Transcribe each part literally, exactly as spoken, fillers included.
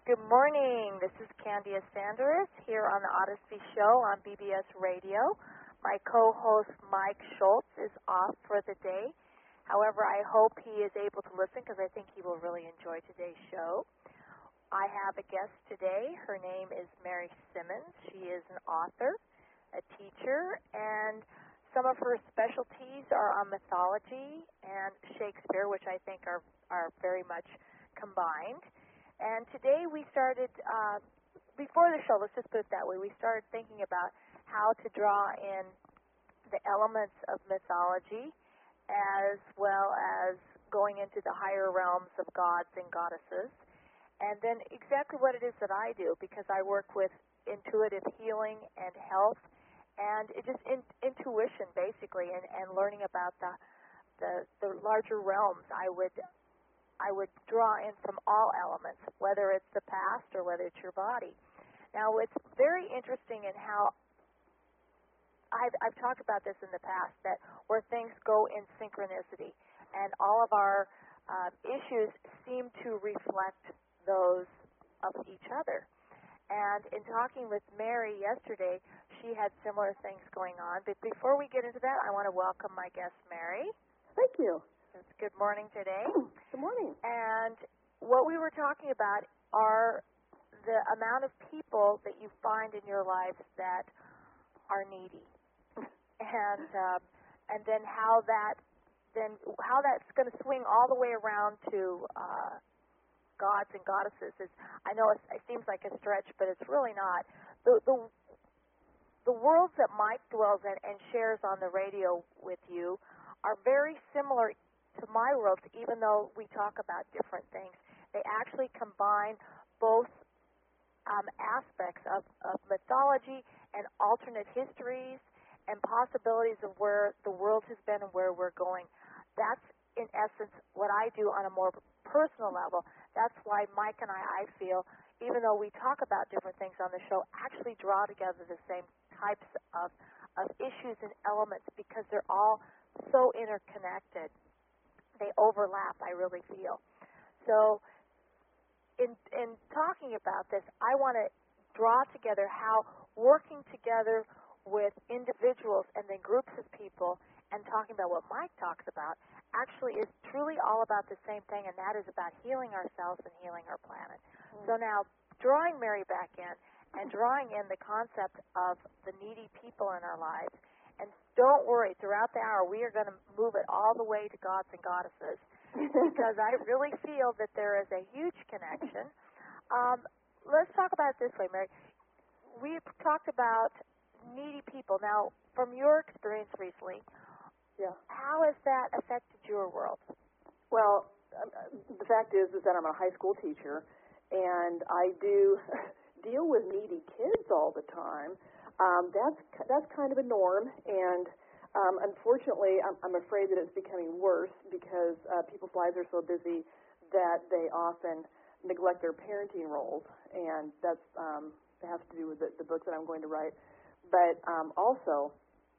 Good morning. This is Candia Sanders here on the Odyssey Show on B B S Radio. My co-host Mike Schultz is off for the day. However, I hope he is able to listen because I think he will really enjoy today's show. I have a guest today. Her name is Mary Simmons. She is an author, a teacher, and some of her specialties are on mythology and Shakespeare, which I think are, are very much combined. And today we started, uh, before the show, let's just put it that way, we started thinking about how to draw in the elements of mythology as well as going into the higher realms of gods and goddesses. And then exactly what it is that I do, because I work with intuitive healing and health, and it just in, intuition basically, and, and learning about the, the the larger realms. I would I would draw in from all elements, whether it's the past or whether it's your body. Now, it's very interesting in how I've, I've talked about this in the past, that where things go in synchronicity, and all of our uh, issues seem to reflect those of each other. And in talking with Mary yesterday, she had similar things going on. But before we get into that, I want to welcome my guest, Mary. Thank you. It's good morning today. Good morning. And what we were talking about are the amount of people that you find in your lives that are needy, and um, and then how that then how that's going to swing all the way around to uh, gods and goddesses. Is I know it's, it seems like a stretch, but it's really not. The the the worlds that Mike dwells in and shares on the radio with you are very similar to my world, even though we talk about different things. They actually combine both um, aspects of, of mythology and alternate histories and possibilities of where the world has been and where we're going. That's, in essence, what I do on a more personal level. That's why Mike and I, I feel, even though we talk about different things on the show, actually draw together the same types of, of issues and elements because they're all so interconnected. They overlap, I really feel. So in in talking about this, I want to draw together how working together with individuals and then groups of people and talking about what Mike talks about actually is truly all about the same thing, and that is about healing ourselves and healing our planet. Mm-hmm. So now, drawing Mary back in and drawing in the concept of the needy people in our lives. And don't worry, throughout the hour, we are going to move it all the way to gods and goddesses because I really feel that there is a huge connection. Um, let's talk about it this way, Mary. We've talked about needy people. Now, from your experience recently, yeah. how has that affected your world? Well, um, the fact is, is that I'm a high school teacher, and I do deal with needy kids all the time. Um, that's that's kind of a norm, and um, unfortunately, I'm, I'm afraid that it's becoming worse because uh, people's lives are so busy that they often neglect their parenting roles, and that's um, that has to do with the, the book that I'm going to write. But um, also,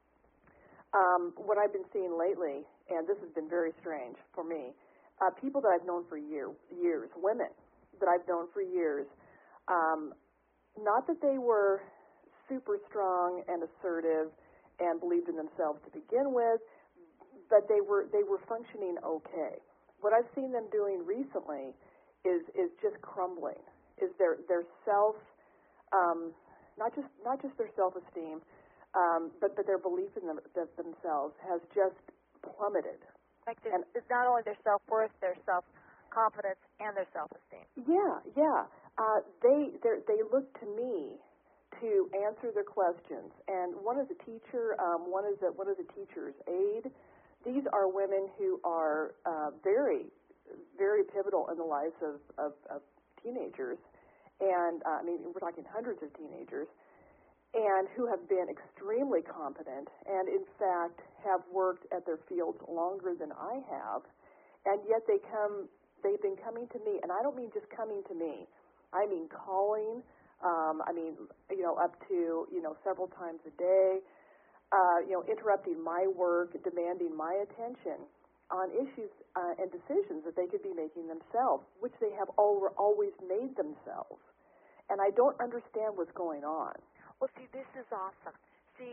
um, what I've been seeing lately, and this has been very strange for me, uh, people that I've known for year, years, women that I've known for years, um, not that they were super strong and assertive and believed in themselves to begin with, but they were they were functioning okay. What I've seen them doing recently is is just crumbling. Is their their self, um, not just not just their self-esteem, um, but but their belief in them, that themselves has just plummeted. Like and it's not only their self-worth, their self-confidence, and their self-esteem. Yeah, yeah. Uh, they they look to me to answer their questions, and one is a teacher, um, one is a one is a teacher's aide. These are women who are uh, very, very pivotal in the lives of, of, of teenagers, and uh, I mean we're talking hundreds of teenagers, and who have been extremely competent, and in fact have worked at their fields longer than I have, and yet they come, they've been coming to me, and I don't mean just coming to me, I mean calling. Um, I mean, you know, up to, you know, several times a day, uh, you know, interrupting my work, demanding my attention. on issues uh, and decisions that they could be making themselves, which they have al- always made themselves. And I don't understand what's going on. Well, see, this is awesome. See,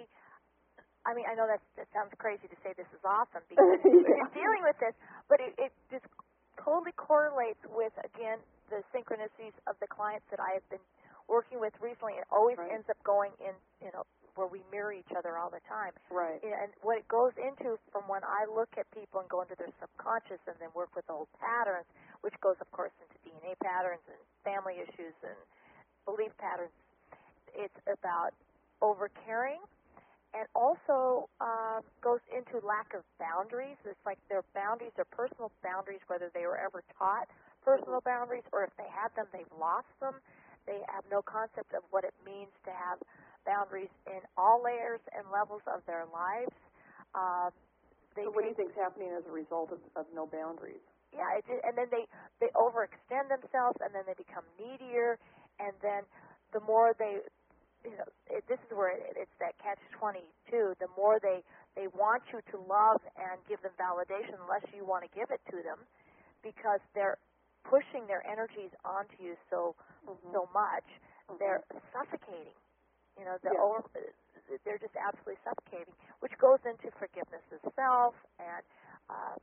I mean, I know that that sounds crazy to say this is awesome because yeah. you're dealing with this, but it, it just totally correlates with, again, the synchronicities of the clients that I have been working with recently. It always Right. ends up going in, you know, where we mirror each other all the time. Right. And what it goes into from when I look at people and go into their subconscious and then work with old patterns, which goes, of course, into D N A patterns and family issues and belief patterns, it's about over-caring. And also um, goes into lack of boundaries. It's like their boundaries, their personal boundaries, whether they were ever taught personal boundaries or if they had them, they've lost them. They have no concept of what it means to have boundaries in all layers and levels of their lives. Um, they so what do you think is happening as a result of, of no boundaries? Yeah, it, and then they, they overextend themselves, and then they become needier, and then the more they... You know, it, this is where it, it's that catch twenty-two. The more they, they want you to love and give them validation, the less you want to give it to them, because they're pushing their energies onto you so mm-hmm. so much. Mm-hmm. They're suffocating. You know, they're yeah. over, they're just absolutely suffocating, which goes into forgiveness of self and uh,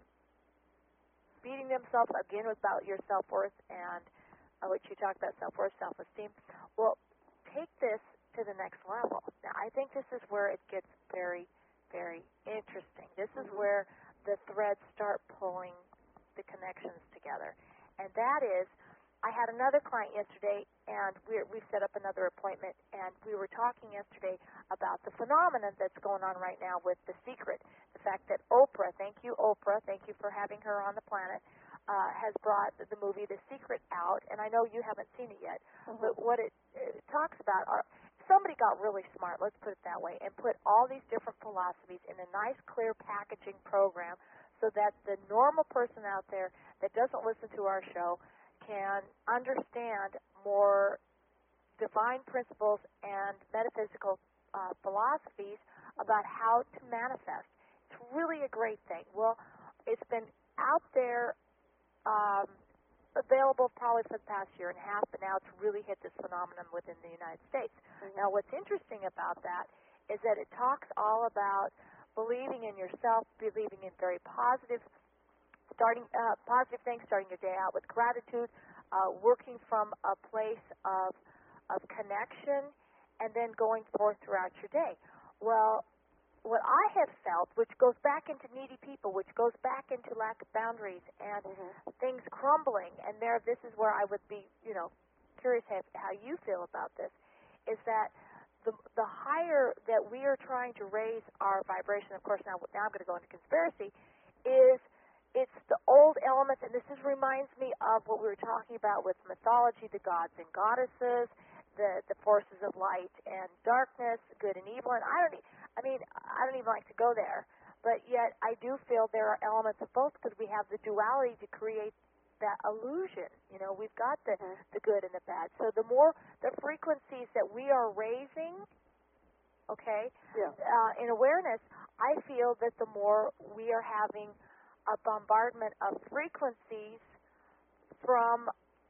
beating themselves again about your self-worth and uh, what you talk about, self-worth, self-esteem. Well, take this to the next level. Now, I think this is where it gets very, very interesting. This is mm-hmm. where the threads start pulling the connections together. And that is, I had another client yesterday, and we we set up another appointment, and we were talking yesterday about the phenomenon that's going on right now with The Secret. The fact that Oprah, thank you, Oprah, thank you for having her on the planet, uh, has brought the movie The Secret out, and I know you haven't seen it yet, mm-hmm. but what it, it talks about are somebody got really smart, let's put it that way, and put all these different philosophies in a nice, clear packaging program so that the normal person out there that doesn't listen to our show can understand more divine principles and metaphysical uh, philosophies about how to manifest. It's really a great thing. Well, it's been out there um, available probably for the past year and a half, but now it's really hit this phenomenon within the United States. Mm-hmm. Now, what's interesting about that is that it talks all about believing in yourself, believing in very positive, starting uh, positive things, starting your day out with gratitude, uh, working from a place of of connection, and then going forth throughout your day. Well, what I have felt, which goes back into needy people, which goes back into lack of boundaries and mm-hmm. things crumbling, and there, this is where I would be, you know, curious how, how you feel about this, is that the the higher that we are trying to raise our vibration, of course, now, now I'm going to go into conspiracy, is it's the old elements, and this is, reminds me of what we were talking about with mythology, the gods and goddesses, the the forces of light and darkness, good and evil, and I don't e- I mean, I don't even like to go there, but yet I do feel there are elements of both because we have the duality to create that illusion. You know, we've got the, mm-hmm. the good and the bad. So the more, the frequencies that we are raising, okay, yeah. uh, in awareness, I feel that the more we are having a bombardment of frequencies from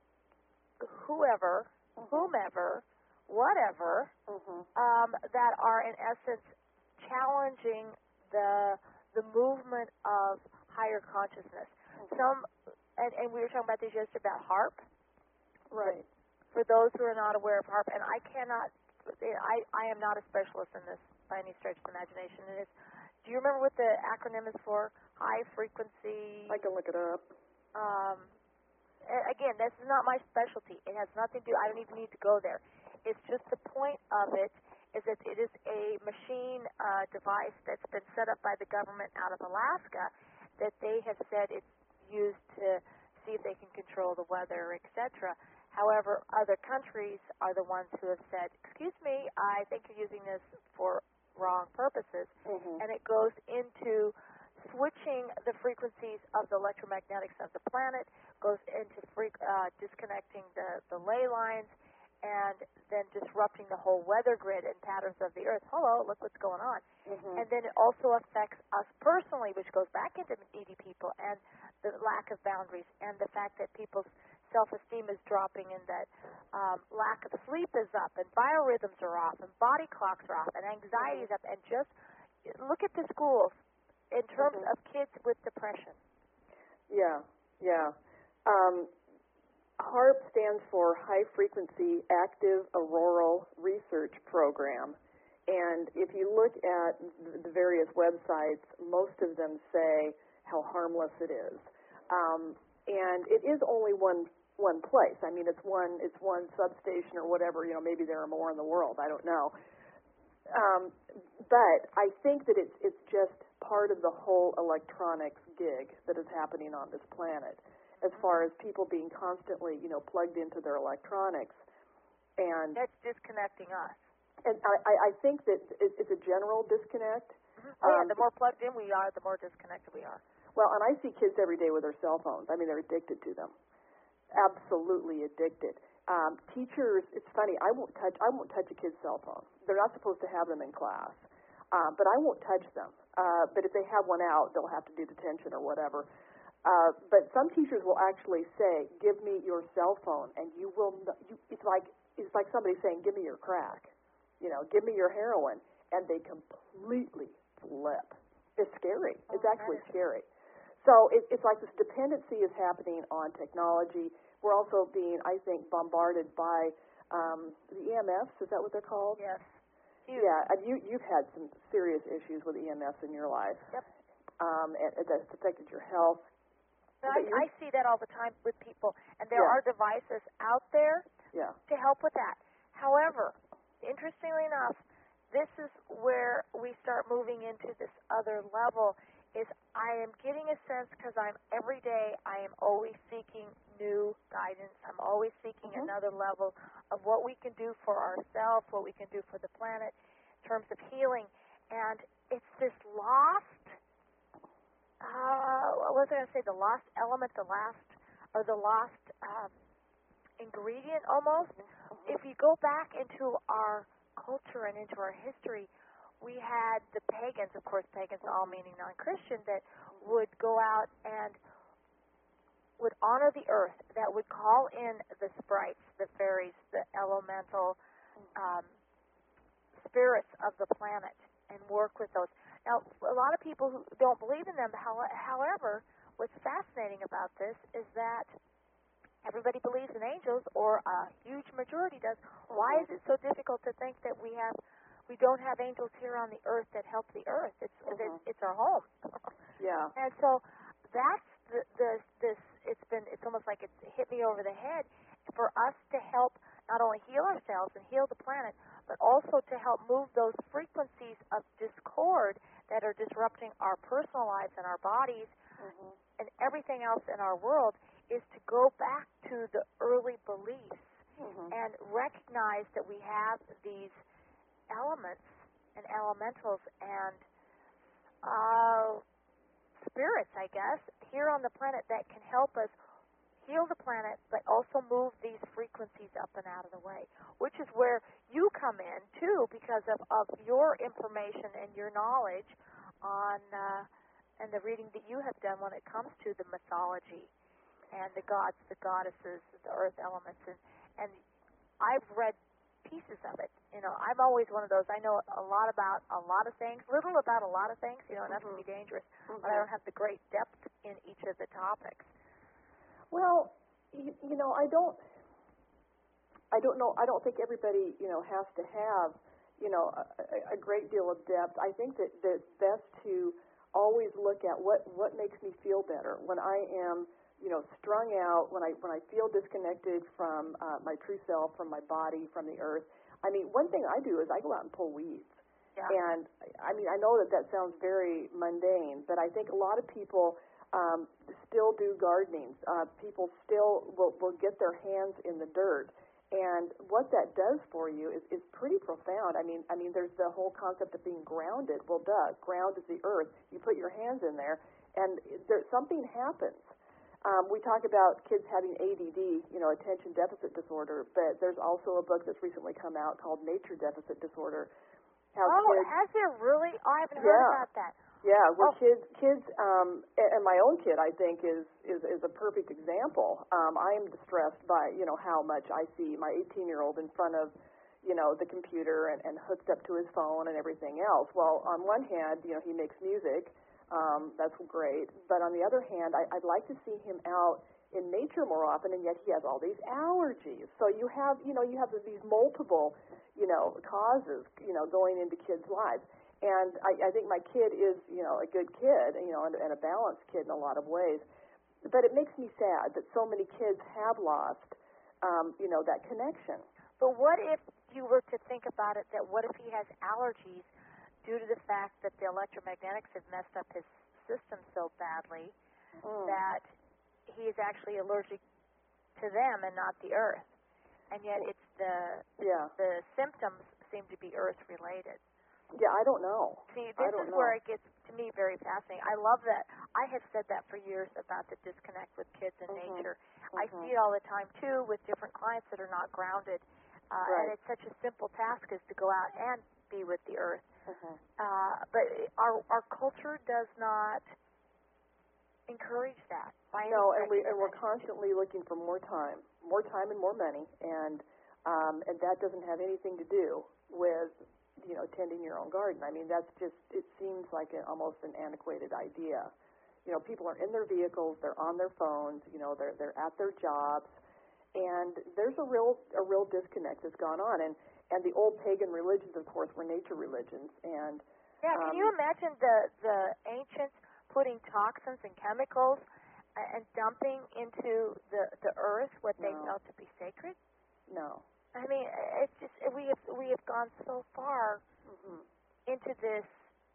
whoever, mm-hmm. whomever, whatever, mm-hmm. um, that are in essence challenging the the movement of higher consciousness. Mm-hmm. Some, and, and we were talking about this yesterday about HAARP. Right. For those who are not aware of HAARP, and I cannot, I, I am not a specialist in this by any stretch of the imagination. It is. Do you remember what the acronym is for? High frequency. I can look it up. Um, again, this is not my specialty. It has nothing to do. I don't even need to go there. It's just the point of it is that it is a machine uh, device that's been set up by the government out of Alaska that they have said it's used to see if they can control the weather, et cetera. However, other countries are the ones who have said, excuse me, I think you're using this for wrong purposes. Mm-hmm. And it goes into switching the frequencies of the electromagnetics of the planet, goes into free, uh, disconnecting the, the ley lines, and then disrupting the whole weather grid and patterns of the earth. Hello, look what's going on. Mm-hmm. And then it also affects us personally, which goes back into needy people and the lack of boundaries and the fact that people's self-esteem is dropping and that um, lack of sleep is up and biorhythms are off and body clocks are off and anxiety is up. And just look at the schools in terms Mm-hmm. of kids with depression. Yeah, yeah. Um, HAARP stands for High Frequency Active Auroral Research Program. And if you look at the various websites, most of them say how harmless it is. Um, and it is only one one place. I mean, it's one it's one substation or whatever. You know, maybe there are more in the world. I don't know. Um, but I think that it's it's just part of the whole electronics gig that is happening on this planet, as far as people being constantly, you know, plugged into their electronics. And That's disconnecting us. and I, I I think that it, it's a general disconnect. Mm-hmm. Oh, yeah, Um, the more plugged in we are, the more disconnected we are. Well, and I see kids every day with their cell phones. I mean, they're addicted to them. Absolutely addicted. Um, teachers, it's funny. I won't touch. I won't touch a kid's cell phone. They're not supposed to have them in class, uh, but I won't touch them. Uh, but if they have one out, they'll have to do detention or whatever. Uh, but some teachers will actually say, "Give me your cell phone," and you will. N- you, it's like it's like somebody saying, "Give me your crack," you know, "Give me your heroin," and they completely flip. It's scary. It's actually scary. So it, it's like this dependency is happening on technology. We're also being, I think, bombarded by um, the E M Fs. Is that what they're called? Yes. Huge. Yeah, and you you've had some serious issues with E M Fs in your life. Yep. Um, and, and that's affected your health. No, I, I see that all the time with people, and there Yeah. are devices out there Yeah. to help with that. However, interestingly enough, this is where we start moving into this other level. Is I am getting a sense because I'm every day I am always seeking new guidance. I'm always seeking Mhm. another level of what we can do for ourselves, what we can do for the planet in terms of healing. And it's this lost, uh, what was I going to say, the lost element, the last, or the lost um, ingredient almost. If you go back into our culture and into our history, we had the pagans, of course, pagans all meaning non-Christian, that would go out and would honor the earth, that would call in the sprites, the fairies, the elemental um, spirits of the planet and work with those. Now, a lot of people who don't believe in them, however, what's fascinating about this is that everybody believes in angels, or a huge majority does. Why is it so difficult to think that we have we don't have angels here on the earth that help the earth? It's Mhm. it's, it's our home. Yeah. And so that's the, the this it's been it's almost like it's hit me over the head for us to help not only heal ourselves and heal the planet, but also to help move those frequencies of discord that are disrupting our personal lives and our bodies Mhm. and everything else in our world, is to go back to the early beliefs Mhm. and recognize that we have these elements and elementals and uh, spirits, I guess, here on the planet that can help us heal the planet, but also move these frequencies up and out of the way, which is where you come in, too, because of, of your information and your knowledge on uh, and the reading that you have done when it comes to the mythology and the gods, the goddesses, the earth elements. And, and I've read pieces of it. You know, I'm always one of those. I know a lot about a lot of things, little about a lot of things, you know, enough Mhm. to be dangerous, Mhm. but I don't have the great depth in each of the topics. Well, you, you know, I don't, I don't know, I don't think everybody, you know, has to have, you know, a, a great deal of depth. I think that, that it's best to always look at what, what makes me feel better when I am, you know, strung out, when I when I feel disconnected from uh, my true self, from my body, from the earth. I mean, one thing I do is I go out and pull weeds. Yeah. And, I mean, I know that that sounds very mundane, but I think a lot of people um, still do gardening. Uh, people still will, will get their hands in the dirt. And what that does for you is, is pretty profound. I mean, I mean, there's the whole concept of being grounded. Well, duh, ground is the earth. You put your hands in there, and there, something happens. Um, we talk about kids having A D D, you know, attention deficit disorder, but there's also a book that's recently come out called Nature Deficit Disorder. How oh, kids, has there really? Oh, I haven't heard yeah, about that. yeah, where Oh. kids, kids, um, and and my own kid, I think, is is is a perfect example. Um, I am distressed by, you know, how much I see my eighteen-year-old in front of, you know, the computer and, and hooked up to his phone and everything else. Well, on one hand, you know, he makes music. Um, that's great. But on the other hand, I, I'd like to see him out in nature more often, and yet he has all these allergies. So you have, you know, you have these multiple, you know, causes, you know, going into kids' lives. And I, I think my kid is, you know, a good kid, you know, and, and a balanced kid in a lot of ways. But it makes me sad that so many kids have lost, um, you know, that connection. But what if you were to think about it, that what if he has allergies due to the fact that the electromagnetics have messed up his system so badly Mm. that he is actually allergic to them and not the earth? And yet it's the Yeah. the symptoms seem to be earth related. Yeah, I don't know. See, I this don't is know. where it gets to me very fascinating. I love that. I have said that for years about the disconnect with kids and Mhm. nature. I Mhm. see it all the time too with different clients that are not grounded. Uh, Right. And it's such a simple task is to go out and be with the earth. Mhm. Uh, but our our culture does not encourage that. By No, any and we stretch and of we're the constantly looking for more time, more time and more money, and um, and that doesn't have anything to do with, you know, tending your own garden. I mean, that's just, it seems like an, almost an antiquated idea. You know, people are in their vehicles, they're on their phones, you know, they're they're at their jobs, and there's a real a real disconnect that's gone on. And and the old pagan religions, of course, were nature religions, and Yeah, um, can you imagine the the ancients putting toxins and chemicals a- and dumping into the the earth what they No. felt to be sacred? no. I mean, it's just we have we have gone so far Mhm. into this.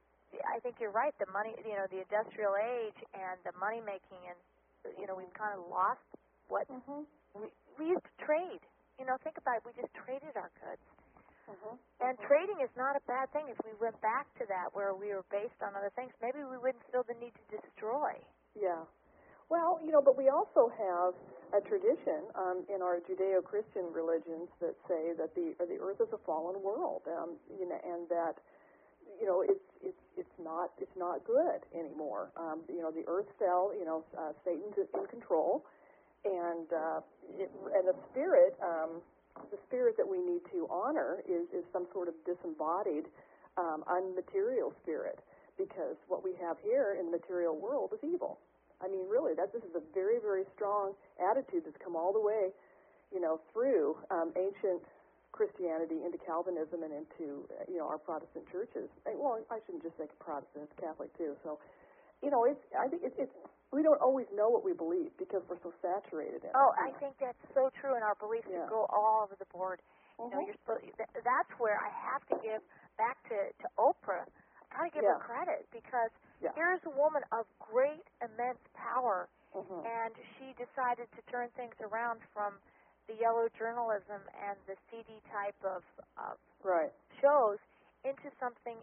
I think you're right. The money, you know, the industrial age and the money making, and you know, we've kind of lost what Mhm. we we used to trade. You know, think about it. We just traded our goods. Mhm. And trading is not a bad thing. If we went back to that where we were based on other things, maybe we wouldn't feel the need to destroy. Yeah. Well, you know, but we also have a tradition um, in our Judeo-Christian religions that say that the or the earth is a fallen world, um, you know, and that, you know, it's it's it's not it's not good anymore. Um, you know, the earth fell. You know, uh, Satan's in control, and uh, it, and the spirit, um, the spirit that we need to honor is is some sort of disembodied, um, unmaterial spirit, because what we have here in the material world is evil. I mean, really, that this is a very, very strong attitude that's come all the way, you know, through um, ancient Christianity into Calvinism and into, uh, you know, our Protestant churches. And, well, I shouldn't just say Protestant; it's Catholic too. So, you know, it's I think it's, it's we don't always know what we believe because we're so saturated in Oh, it. I think that's so true, and our beliefs Yeah. could go all over the board. You know, Mhm. you're supposed. th- That's where I have to give back to to Oprah. I gotta give Yeah. her credit because Yeah. here's a woman of great, immense power, Mhm. and she decided to turn things around from the yellow journalism and the seedy type of, of Right. shows into something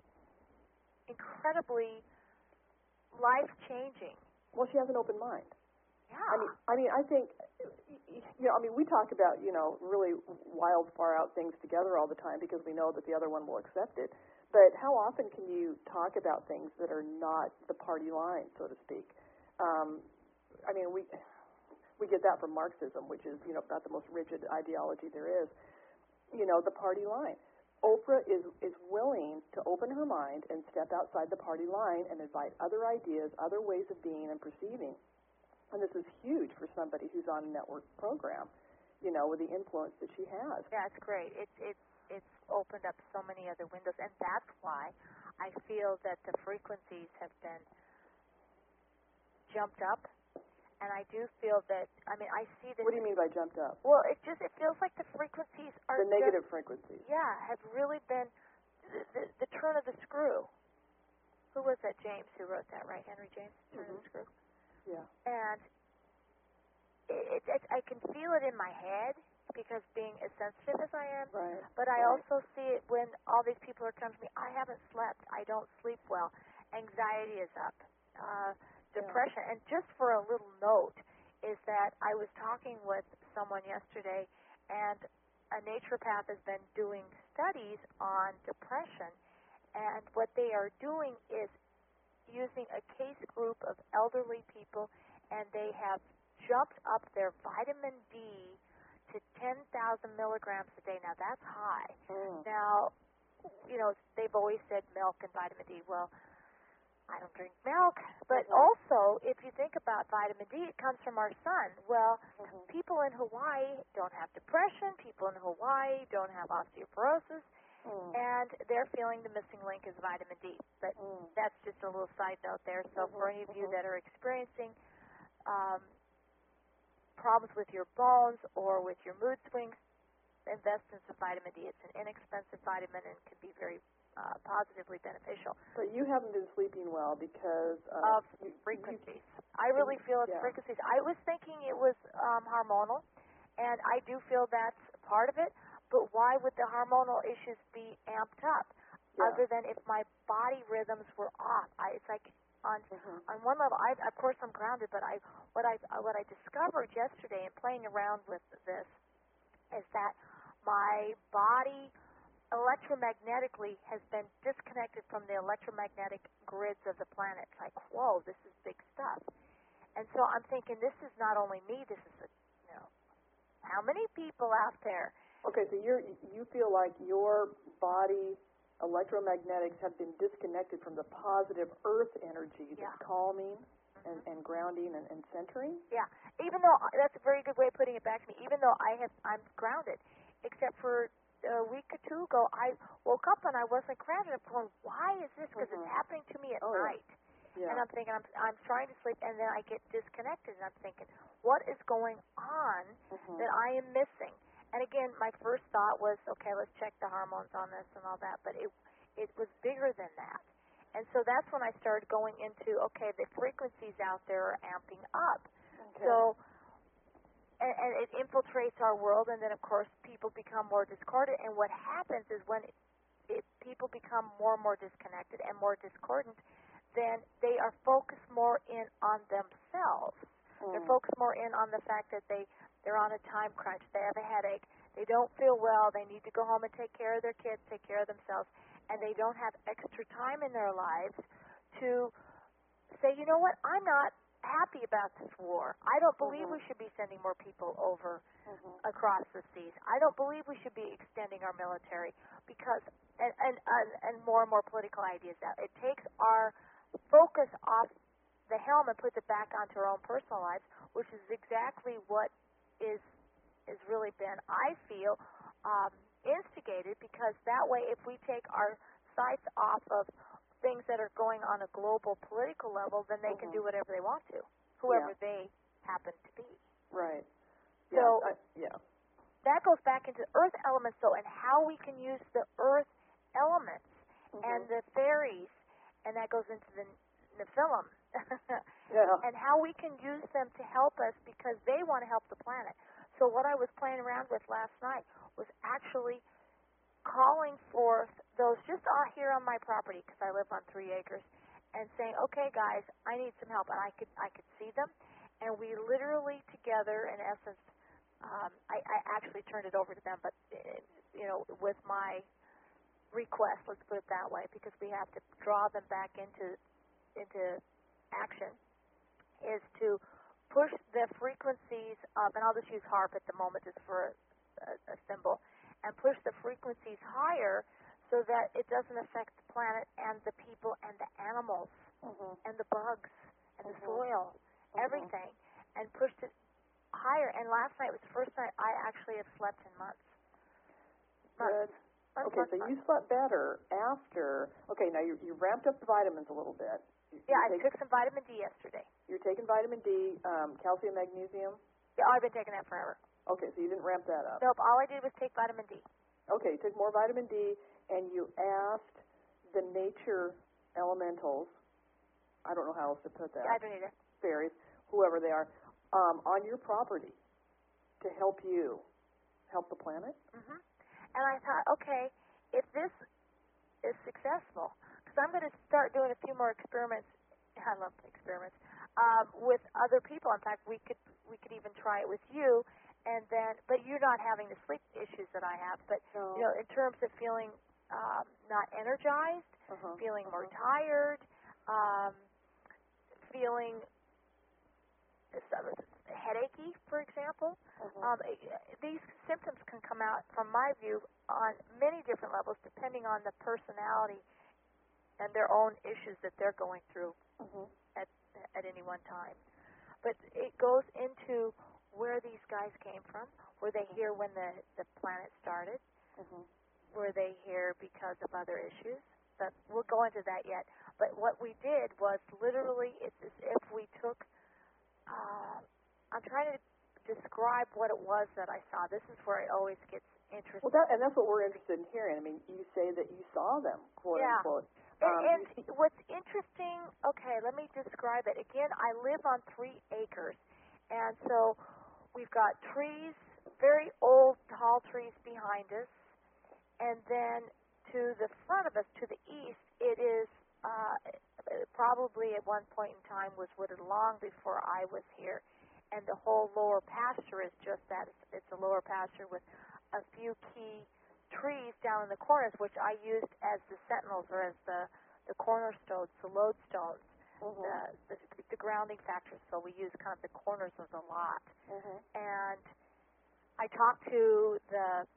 incredibly life-changing. Well, she has an open mind. Yeah. I mean, I mean, I think, you know, I mean, we talk about, you know, really wild, far out things together all the time because we know that the other one will accept it. But how often can you talk about things that are not the party line, so to speak? Um, I mean, we we get that from Marxism, which is, you know, about the most rigid ideology there is. You know, the party line. Oprah is is willing to open her mind and step outside the party line and invite other ideas, other ways of being and perceiving. And this is huge for somebody who's on a network program, you know, with the influence that she has. Yeah, it's great. It's it's it's opened up so many other windows, and that's why I feel that the frequencies have been jumped up, and I do feel that. I mean, I see this. What do you mean by jumped up? Well, it just it feels like the frequencies are The negative just, frequencies. yeah, have really been the, the, the turn of the screw. Who was that? James who wrote that, right? Henry James, turn Mhm. of the screw. Yeah. And it, it, it, I can feel it in my head because being as sensitive as I am, Right. but I right. also see it when all these people are coming to me. I haven't slept. I don't sleep well. Anxiety is up. Uh, depression. And just for a little note, is that I was talking with someone yesterday, and a naturopath has been doing studies on depression, and what they are doing is using a case group of elderly people, and they have jumped up their vitamin D to ten thousand milligrams a day. Now, that's high. Mm. Now, you know, they've always said milk and vitamin D. Well, I don't drink milk, but Mm-hmm. also, if you think about vitamin D, it comes from our sun. Well, Mm-hmm. people in Hawaii don't have depression. People in Hawaii don't have osteoporosis, Mm. and they're feeling the missing link is vitamin D. But Mm. that's just a little side note there. So for any of you that are experiencing um, problems with your bones or with your mood swings, invest in some vitamin D. It's an inexpensive vitamin and can be very uh, positively beneficial. But you haven't been sleeping well because Of uh, you, frequencies. I really feel it's yeah. frequencies. I was thinking it was um, hormonal, and I do feel that's part of it, but why would the hormonal issues be amped up Yeah. other than if my body rhythms were off? I, it's like on Mhm. on one level, I, of course I'm grounded, but I what I what I discovered yesterday in playing around with this is that my body electromagnetically has been disconnected from the electromagnetic grids of the planet. It's like, whoa, this is big stuff. And so I'm thinking, this is not only me, this is, a, you know, how many people out there? Okay, so you're you feel like your body electromagnetics have been disconnected from the positive earth energy that's Yeah. calming Mm-hmm. and, and grounding and, and centering? Yeah, even though, that's a very good way of putting it back to me, even though I have, I'm grounded, except for a week or two ago, I woke up and I wasn't grounded. I'm going, why is this? Because Mhm. it's happening to me at Oh, yeah. night. Yeah. And I'm thinking, I'm, I'm trying to sleep, and then I get disconnected, and I'm thinking, what is going on Mhm. that I am missing? And again, my first thought was, okay, let's check the hormones on this and all that, but it it was bigger than that. And so that's when I started going into, okay, the frequencies out there are amping up. Okay. So, and, and it infiltrates our world, and then, of course, people become more discordant. And what happens is when it, it, people become more and more disconnected and more discordant, then they are focused more in on themselves. Mm. They're focused more in on the fact that they, they're on a time crunch, they have a headache, they don't feel well, they need to go home and take care of their kids, take care of themselves, and they don't have extra time in their lives to say, you know what, I'm not happy about this war. I don't believe Mhm. we should be sending more people over Mhm. across the seas. I don't believe we should be extending our military because, and, and, and, and more and more political ideas out. It takes our focus off the helm and puts it back onto our own personal lives, which is exactly what is is really been, I feel, um, instigated, because that way if we take our sights off of things that are going on a global political level, then they Mhm. can do whatever they want to, whoever Yeah. they happen to be. Right. So yeah. I, yeah. that goes back into earth elements, though, and how we can use the earth elements Mhm. and the fairies, and that goes into the Nephilim, Yeah. and how we can use them to help us because they want to help the planet. So what I was playing around with last night was actually calling forth those just out here on my property, because I live on three acres, and saying, okay, guys, I need some help. And I could I could see them, and we literally together, in essence, um, I, I actually turned it over to them, but, uh, you know, with my request, let's put it that way, because we have to draw them back into into action, is to push the frequencies up, and I'll just use harp at the moment just for a, a symbol, and push the frequencies higher so that it doesn't affect the planet and the people and the animals Mhm. and the bugs and the Mhm. soil, Mhm. everything, and pushed it higher. And last night was the first night I actually have slept in months. Good. Months. Months, Okay, months, so months. you slept better after. Okay, now you you ramped up the vitamins a little bit. You, Yeah, you I take, took some vitamin D yesterday. You're taking vitamin D, um, calcium, magnesium. Yeah, I've been taking that forever. Okay, so you didn't ramp that up. Nope, all I did was take vitamin D. Okay, you took more vitamin D, and you asked the nature elementals. I don't know how else to put that. Yeah, I don't either. Fairies, whoever they are, um, on your property to help you help the planet. hmm And I thought, okay, if this is successful, because I'm going to start doing a few more experiments. I love experiments. um, with other people. In fact, we could we could even try it with you, and then but you're not having the sleep issues that I have. But No. you know, in terms of feeling um, not energized, Uh-huh. feeling more uh-huh. tired, um, feeling headachy, for example. Uh-huh. Um, these symptoms can come out, from my view, on many different levels, depending on the personality and their own issues that they're going through Uh-huh. at at any one time. But it goes into where these guys came from. Were they here when the the planet started? Uh-huh. Were they here because of other issues? But we'll go into that yet. But what we did was literally, it's as if we took. Uh, I'm trying to describe what it was that I saw. This is where it always gets interesting. Well, that, and that's what we're interested in hearing. I mean, you say that you saw them, quote Yeah. unquote. And, Um, and what's interesting, okay, let me describe it. Again, I live on three acres, and so we've got trees, very old, tall trees behind us, and then to the front of us, to the east, it is uh, probably at one point in time was wooded long before I was here, and the whole lower pasture is just that. It's, it's a lower pasture with a few key trees down in the corners, which I used as the sentinels or as the, the cornerstones, the lodestones, uh-huh. the, the the grounding factors. So we use kind of the corners of the lot. Uh-huh. And I talked to the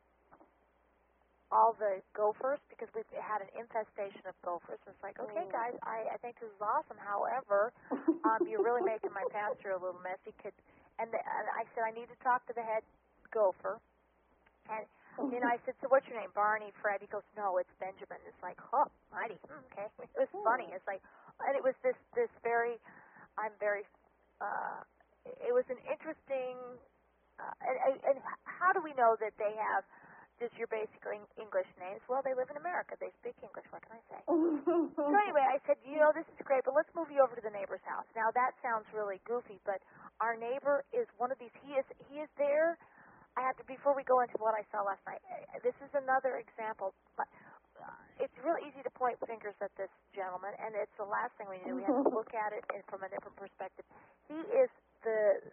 all the gophers because we've had an infestation of gophers. It's like, okay, guys, I, I think this is awesome. However, um, you're really making my pasture a little messy. Could and, the, and I said I need to talk to the head gopher. And you know, I said, so what's your name? Barney, Fred? He goes, no, it's Benjamin. It's like, oh, mighty. Mm, okay. It was funny. It's like, and it was this this very, I'm very, uh, it was an interesting, uh, and, and, and how do we know that they have just your basic English names? Well, they live in America. They speak English. What can I say? So anyway, I said, you know, this is great, but let's move you over to the neighbor's house. Now, that sounds really goofy, but our neighbor is one of these. He is he is there. I have to, before we go into what I saw last night, this is another example. But it's real easy to point fingers at this gentleman, and it's the last thing we do. We have to look at it in, from a different perspective. He is the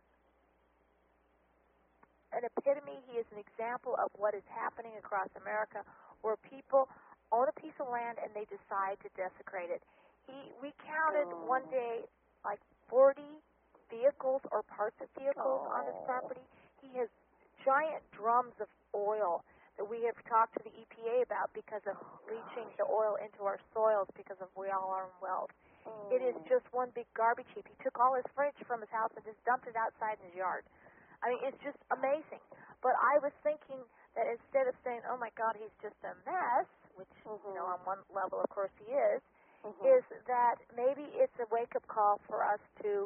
an epitome. He is an example of what is happening across America, where people own a piece of land and they decide to desecrate it. He, we counted oh. one day like forty vehicles or parts of vehicles oh. on his property. He has giant drums of oil that we have talked to the E P A about because of leaching the oil into our soils because of we all are wells. Oh. It is just one big garbage heap. He took all his fridge from his house and just dumped it outside in his yard. I mean, it's just amazing. But I was thinking that instead of saying, oh, my God, he's just a mess, which, mm-hmm. you know, on one level, of course, he is, mm-hmm. is that maybe it's a wake-up call for us to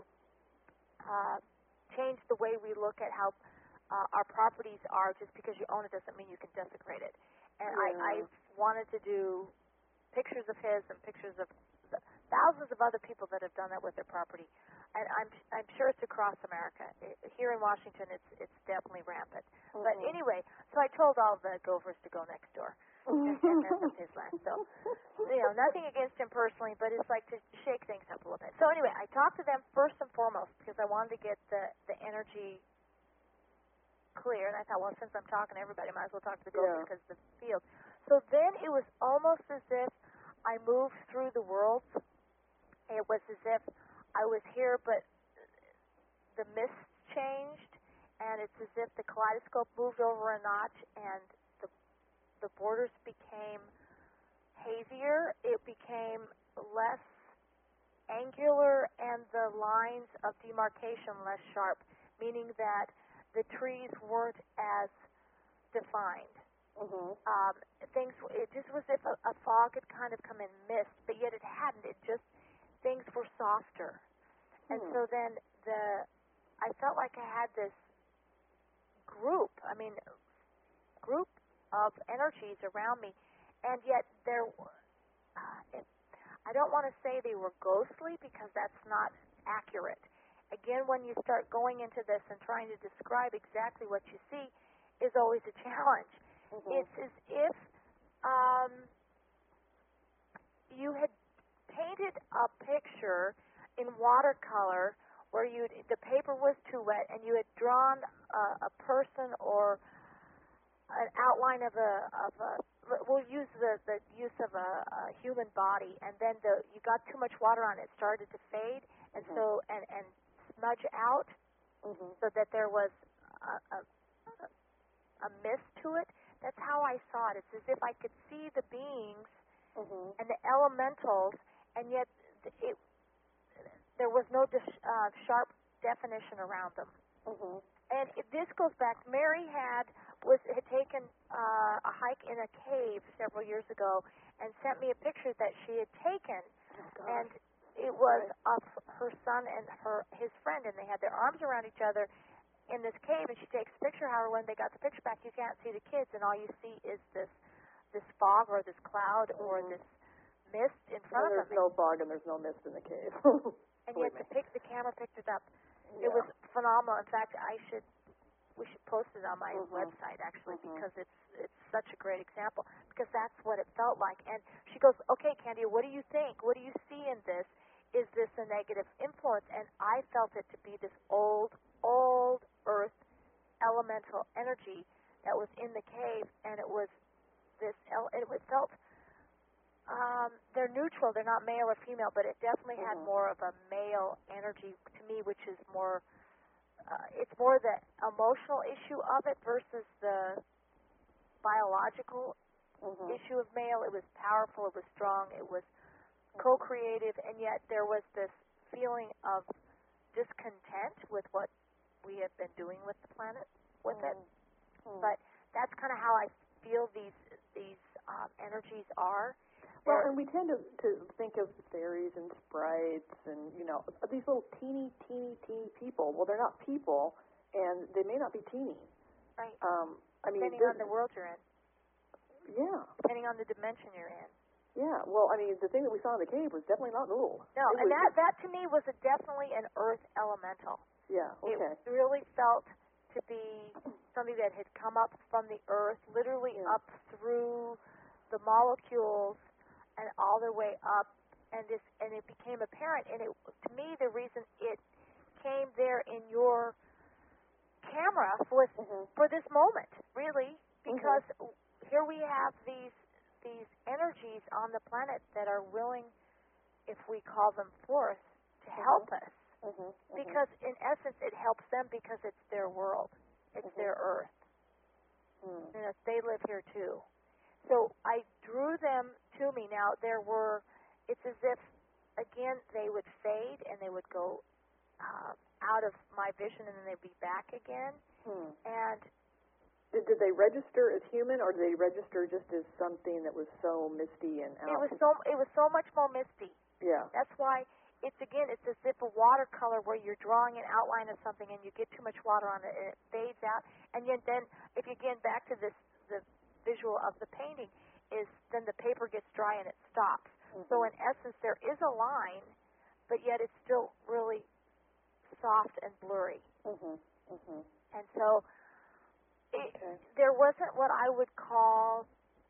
uh, change the way we look at how uh, our properties are. Just because you own it doesn't mean you can desecrate it. And yeah. I, I wanted to do pictures of his and pictures of the thousands of other people that have done that with their property. And I'm I'm sure it's across America. It, here in Washington, it's it's definitely rampant. Mm-hmm. But anyway, so I told all the gophers to go next door and, and mess up his land. So, you know, nothing against him personally, but it's like to shake things up a little bit. So anyway, I talked to them first and foremost because I wanted to get the the energy clear. And I thought, well, since I'm talking to everybody, I might as well talk to the gophers because yeah. of the field. So then it was almost as if I moved through the world. It was as if I was here, but the mist changed, and it's as if the kaleidoscope moved over a notch, and the the borders became hazier. It became less angular, and the lines of demarcation less sharp, meaning that the trees weren't as defined. Mm-hmm. Um, things. It just was as if a, a fog had kind of come in mist, but yet it hadn't. It just things were softer. And hmm. so then the, I felt like I had this group, I mean, group of energies around me, and yet there, uh, it, I don't want to say they were ghostly because that's not accurate. Again, when you start going into this and trying to describe exactly what you see is always a challenge. Mm-hmm. It's as if um, you had painted a picture in watercolor where you the paper was too wet and you had drawn a, a person or an outline of a of a we'll use the the use of a, a human body, and then the you got too much water on it, it started to fade, and mm-hmm. so and and smudge out, mm-hmm. so that there was a, a a mist to it. That's how I saw it. It's as if I could see the beings mm-hmm. and the elementals, and yet it there was no dis- uh, sharp definition around them. Mm-hmm. And it, this goes back. Mary had was had taken uh, a hike in a cave several years ago and sent me a picture that she had taken, oh, and it was right. of her son and her his friend, and they had their arms around each other in this cave. And she takes a picture. However, when they got the picture back, you can't see the kids, and all you see is this this fog or this cloud mm-hmm. or this mist in front well, of them. There's no fog and there's no mist in the cave. And yet the pic, the camera picked it up. Yeah. It was phenomenal. In fact, I should we should post it on my mm-hmm. website actually mm-hmm. because it's it's such a great example, because that's what it felt like. And she goes, "Okay, Candia, what do you think? What do you see in this? Is this a negative influence?" And I felt it to be this old, old earth elemental energy that was in the cave, and it was this. El- it was felt. Um, they're neutral. They're not male or female, but it definitely had mm-hmm. more of a male energy to me, which is more. Uh, it's more the emotional issue of it versus the biological mm-hmm. issue of male. It was powerful. It was strong. It was co-creative, and yet there was this feeling of discontent with what we have been doing with the planet, with mm-hmm. it. But that's kind of how I feel these these um, energies are. Well, and we tend to, to think of fairies and sprites and, you know, these little teeny, teeny, teeny people. Well, they're not people, and they may not be teeny. Right. Um, I mean, depending this, on the world you're in. Yeah. Depending on the dimension you're in. Yeah. Well, I mean, the thing that we saw in the cave was definitely not little. No, it and was, that, that to me was a, definitely an earth elemental. Yeah, okay. It really felt to be something that had come up from the earth, literally yeah. up through the molecules and all their way up, and this, and it became apparent. And it, to me, the reason it came there in your camera was mm-hmm. for this moment, really, because mm-hmm. here we have these these energies on the planet that are willing, if we call them forth, to mm-hmm. help us. Mm-hmm. Mm-hmm. Because in essence, it helps them because it's their world, it's mm-hmm. their earth. Mm. You know, they live here too. So I drew them to me. Now, there were, it's as if, again, they would fade and they would go uh, out of my vision and then they'd be back again. Hmm. And did, did they register as human, or did they register just as something that was so misty and out? It was so, it was so much more misty. Yeah. That's why it's, again, it's as if a watercolor where you're drawing an outline of something and you get too much water on it and it fades out. And yet then, if you get back to this, the visual of the painting, is then the paper gets dry and it stops. Mm-hmm. So in essence, there is a line, but yet it's still really soft and blurry. Mm-hmm. Mm-hmm. And so it, okay. there wasn't what I would call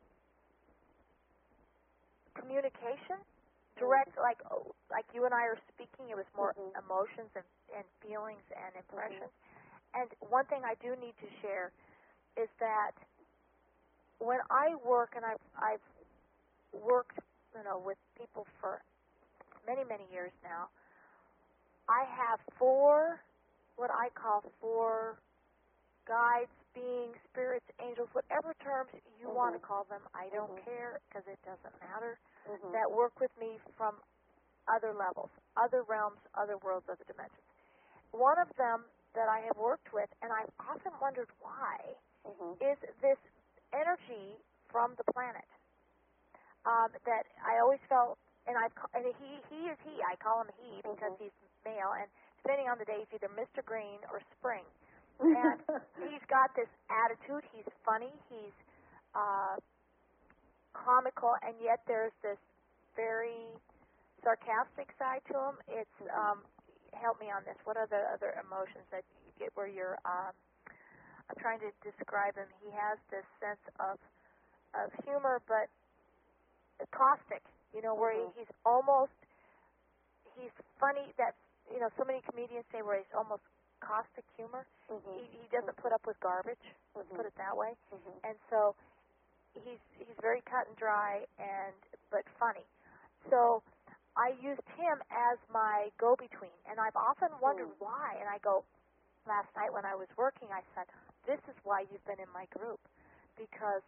communication, direct, mm-hmm. like like you and I are speaking. It was more mm-hmm. emotions and, and feelings and impressions. Mm-hmm. And one thing I do need to share is that when I work, and I've I've worked, you know, with people for many many years now, I have four, what I call four guides, beings, spirits, angels, whatever terms you mm-hmm. want to call them. I don't mm-hmm. care because it doesn't matter. Mm-hmm. That work with me from other levels, other realms, other worlds, other dimensions. One of them that I have worked with, and I've often wondered why, mm-hmm. is this energy from the planet um, that I always felt, and I and he he is he. I call him he because mm-hmm. he's male, and depending on the day, he's either Mister Green or Spring. And he's got this attitude. He's funny. He's uh, comical, and yet there's this very sarcastic side to him. It's um, help me on this. What are the other emotions that you get where you're? Um, I'm trying to describe him. He has this sense of of humor, but caustic. You know, where mm-hmm. he, he's almost he's funny. That you know, so many comedians say where he's almost caustic humor. Mm-hmm. He he doesn't put up with garbage. Let's Mm-hmm. put it that way. Mm-hmm. And so he's he's very cut and dry and but funny. So I used him as my go-between, and I've often wondered Mm. why. And I go, last night when I was working, I said, this is why you've been in my group, because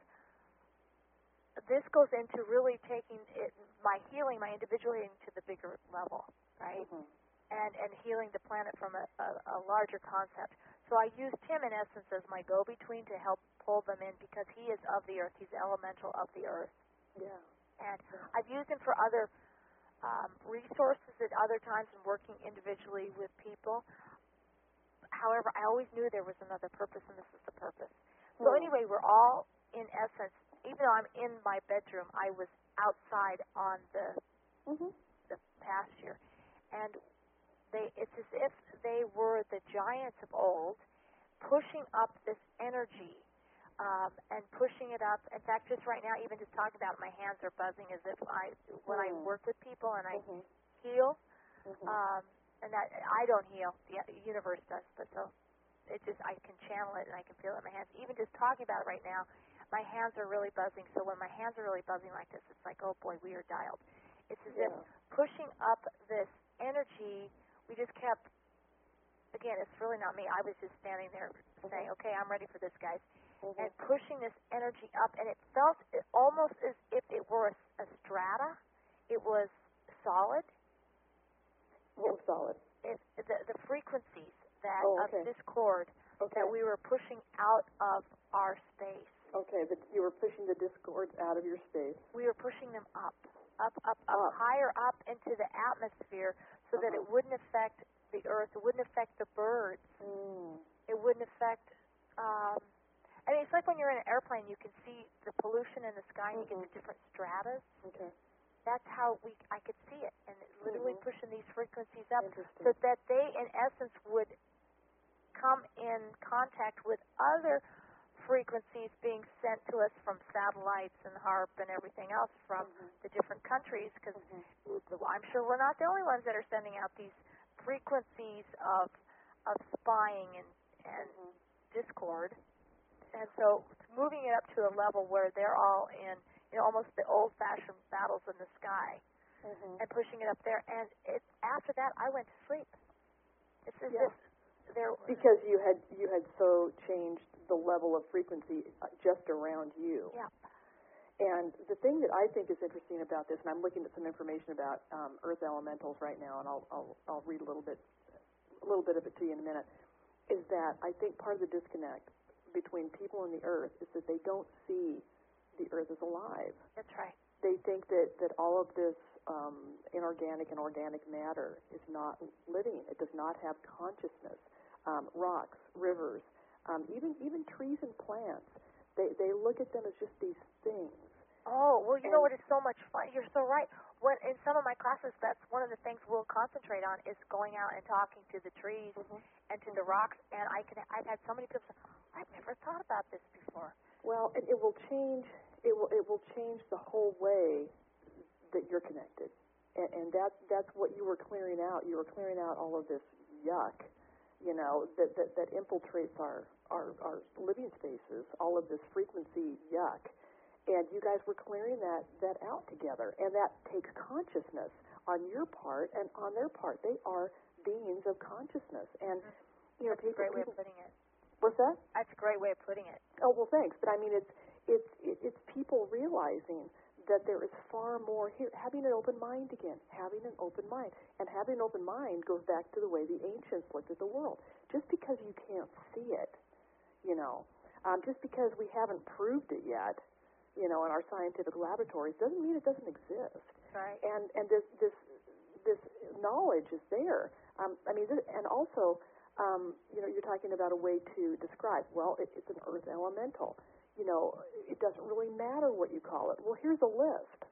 this goes into really taking it, my healing, my individual healing to the bigger level, right? Mm-hmm. And and healing the planet from a, a, a larger concept. So I used him in essence as my go-between to help pull them in because he is of the earth. He's elemental of the earth. Yeah. And I've used him for other um, resources at other times and working individually with people. However, I always knew there was another purpose, and this is the purpose. So Hmm. anyway, we're all, in essence, even though I'm in my bedroom, I was outside on the Mm-hmm. the pasture. And they it's as if they were the giants of old, pushing up this energy um, and pushing it up. In fact, just right now, even just talking about it, my hands are buzzing as if I, when I Mm. work with people and I Mm-hmm. heal, Mm-hmm. um, and that I don't heal, the universe does, but so it just, I can channel it and I can feel it in my hands. Even just talking about it right now, my hands are really buzzing. So when my hands are really buzzing like this, it's like, oh boy, we are dialed. It's as if Yeah. pushing up this energy, we just kept, again, it's really not me. I was just standing there saying, okay, I'm ready for this, guys. Mm-hmm. And pushing this energy up, and it felt it almost as if it were a, a strata. It was solid. What was solid? It, the, the frequencies that Oh, okay. of discord Okay. that we were pushing out of our space. Okay, that you were pushing the discords out of your space. We were pushing them up, up, up, up, Up. higher up into the atmosphere so that Uh-huh. it wouldn't affect the earth, it wouldn't affect the birds, Mm. it wouldn't affect, um, I mean, it's like when you're in an airplane, you can see the pollution in the sky and you Mhm. get the different stratas. Okay. That's how we I could see it, and it literally Mhm. pushing these frequencies up Interesting. so that they, in essence, would come in contact with other frequencies being sent to us from satellites and HARP and everything else from Mhm. the different countries, because Mhm. I'm sure we're not the only ones that are sending out these frequencies of of spying and and Mhm. discord. And so moving it up to a level where they're all in, you know, almost the old-fashioned battles in the sky, Mhm. and pushing it up there. And it, after that, I went to sleep. It's as Yeah. if there. Because you had you had so changed the level of frequency uh, just around you. Yeah. And the thing that I think is interesting about this, and I'm looking at some information about um, Earth elementals right now, and I'll, I'll I'll read a little bit a little bit of it to you in a minute, is that I think part of the disconnect between people and the Earth is that they don't see the Earth as alive. That's right. They think that, that all of this um, inorganic and organic matter is not living. It does not have consciousness. Um, rocks, rivers, um, even even trees and plants, they, they look at them as just these things. Oh, well, you And- know what is so much fun? You're so right. When, in some of my classes, that's one of the things we'll concentrate on is going out and talking to the trees Mhm. and to the rocks. And I can, I've had so many people say, I've never thought about this before. Well, it, it will change. It will it will change the whole way that you're connected, and, and that's that's what you were clearing out. You were clearing out all of this yuck, you know, that that, that infiltrates our, our our living spaces. All of this frequency yuck, and you guys were clearing that that out together, and that takes consciousness on your part and on their part. They are beings of consciousness, and you know, That's a people. great way people of putting it. what's that? That's a great way of putting it. Oh, well, thanks. But I mean, it's it's it's people realizing that there is far more here. Having an open mind again, having an open mind, and having an open mind goes back to the way the ancients looked at the world. Just because you can't see it, you know, um, just because we haven't proved it yet, you know, in our scientific laboratories, doesn't mean it doesn't exist. Right. And and this this this knowledge is there. Um, I mean, this, and also. Um, you know, you're talking about a way to describe. Well, it, it's an earth elemental. You know, it doesn't really matter what you call it. Well, here's a list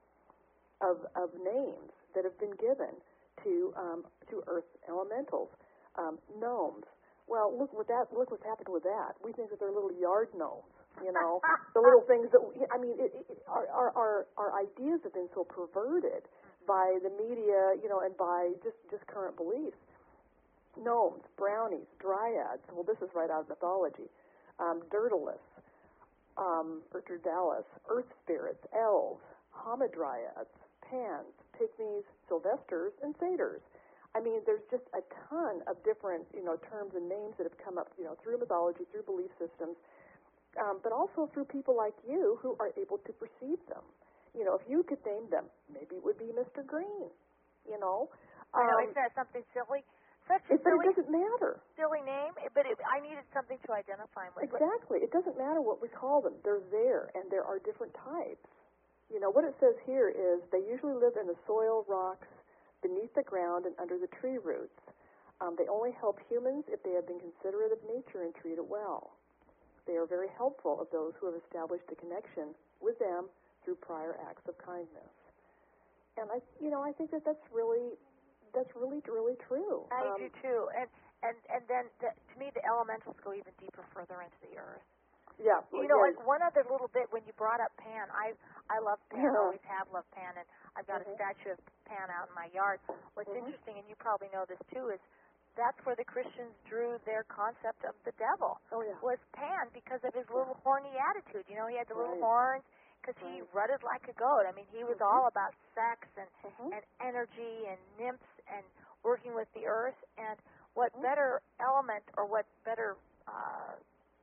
of of names that have been given to um, to earth elementals. Um, gnomes. Well, look what that look what's happened with that. We think that they're little yard gnomes. You know, the little things that we, I mean, it, it, our, our our our ideas have been so perverted by the media, you know, and by just, just current beliefs. Gnomes, brownies, dryads. Well, this is right out of mythology. Um, Daedalus, um, or Daedalus, earth spirits, elves, hamadryads, pans, pygmies, sylvesters, and satyrs. I mean, there's just a ton of different, you know, terms and names that have come up, you know, through mythology, through belief systems, um, but also through people like you who are able to perceive them. You know, if you could name them, maybe it would be Mister Green. You know, um, I know, isn't that something silly? Such a it, but silly, it doesn't matter. Silly name, but it, I needed something to identify with. Exactly. It doesn't matter what we call them. They're there, and there are different types. You know, what it says here is they usually live in the soil, rocks, beneath the ground, and under the tree roots. Um, they only help humans if they have been considerate of nature and treat it well. They are very helpful of those who have established a connection with them through prior acts of kindness. And I, you know, I think that that's really, that's really, really true. I um, do too. And and and then the, to me, the elementals go even deeper, further into the earth. Yeah. You know, yeah. and one other little bit when you brought up Pan, I I love Pan, Yeah. always have loved Pan, and I've got Mm-hmm. a statue of Pan out in my yard. What's Mm-hmm. interesting, and you probably know this too, is that's where the Christians drew their concept of the devil. Oh, yeah. Was Pan because of his little horny attitude. You know, he had the little Right. horns because he Right. rutted like a goat. I mean, he was Mm-hmm. all about sex and Mm-hmm. and energy and nymphs and working with the earth. And what Mm-hmm. better element or what better uh,